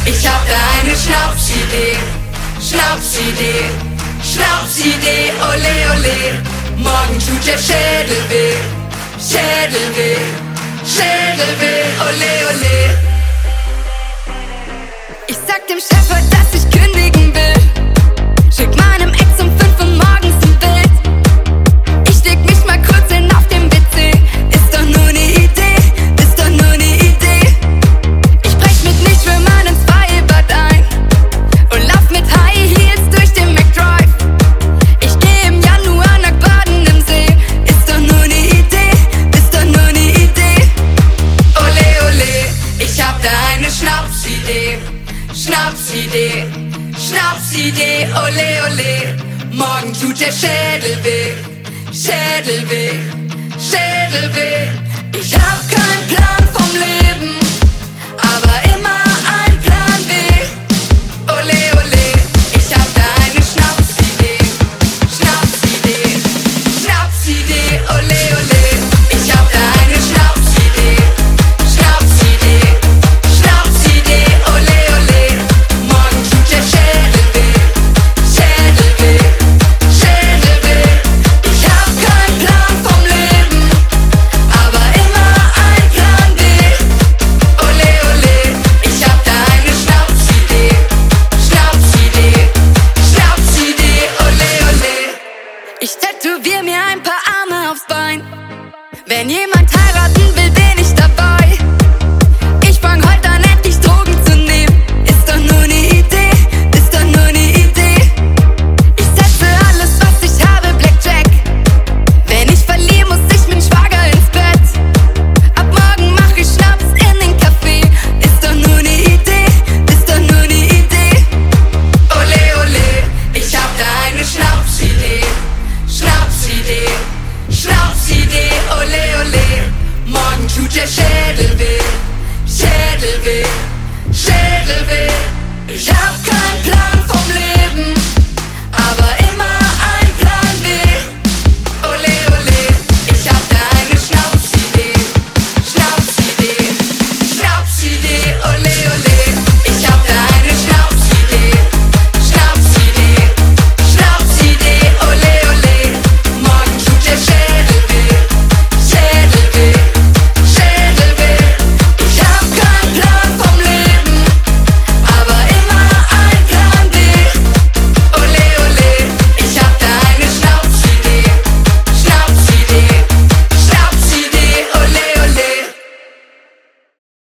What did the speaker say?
Ich hab da eine Schnapsidee, Schnapsidee, Schnapsidee, ole ole. Morgen tut der Schädel weh, Schädel weh, Schädel weh, ole ole. Ich sag dem Chef heute, dass ich kündigen will. Schick meinem Ex um 5 Uhr morgens ein Bild. Ich leg mich mal kurz hin auf dem WC. Ist doch nur ne Idee, ist doch nur ne Idee. Ich brech mit nicht für Mann ins Freibad ein und lauf mit High Heels durch den McDrive. Ich geh im Januar nackt baden im See. Ist doch nur ne Idee, ist doch nur ne Idee. Ole ole, ich hab da eine Schnapsidee, Schnapsidee, Schnapsidee, ole ole. Morgen tut der Schädel weh, Schädel weh, Schädel weh. Ich hab keinen Plan vom Leben, aber immer ein Plan B. Ole ole, ich hab da eine Schnapsidee, Schnapsidee, Schnapsidee, ole ole. Ich hab da eine Schnapsidee, Schnapsidee, Schnapsidee, ole ole. Morgen tut der Schädel weh, Schädel weh, Schädel weh. Ich hab keinen Plan vom Leben, aber immer ein Plan B. Ole ole, ich hab da eine Schnapsidee, Schnapsidee, Schnapsidee, ole ole. Ich tätowier mir ein paar Arme aufs Bein. Wenn jemand heiraten will, bin ich dabei. Ich fang heute an, endlich Drogen zu nehmen. Ist doch nur ne Idee, ist doch nur ne Idee. Ich setze alles, was ich habe, Blackjack. Wenn ich verliere, muss ich mit Schwager ins Bett. Ab morgen mach ich Schnaps in den Café. Ist doch nur ne Idee, ist doch nur ne Idee. Ole ole, ich hab da eine Schnapsidee, Schnapsidee, Schnapsidee, ole ole. Morgen tut der Schädel weh, Schädel weh, Schädel weh. Ich hab keinen Plan.